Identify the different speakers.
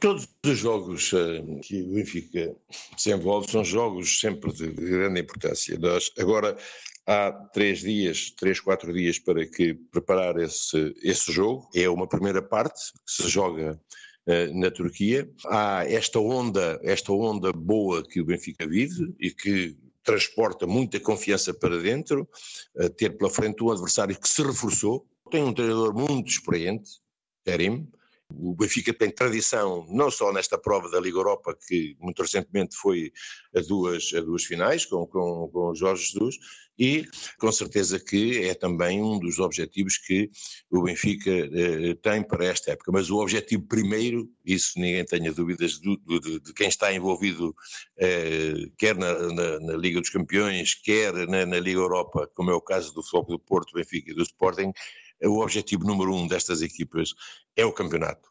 Speaker 1: Todos os jogos que o Benfica se envolve são jogos sempre de grande importância. Agora há 4 dias para preparar esse jogo. É uma primeira parte que se joga na Turquia. Há esta onda boa que o Benfica vive e que transporta muita confiança para dentro, ter pela frente um adversário que se reforçou. Tem um treinador muito experiente, Terim. O Benfica tem tradição não só nesta prova da Liga Europa, que muito recentemente foi a duas finais com o Jorge Jesus, e com certeza que é também um dos objetivos que o Benfica tem para esta época. Mas o objetivo primeiro, isso ninguém tenha dúvidas de quem está envolvido, quer na Liga dos Campeões, quer na Liga Europa, como é o caso do Futebol do Porto, do Benfica e do Sporting. O objetivo número 1 destas equipas é o campeonato.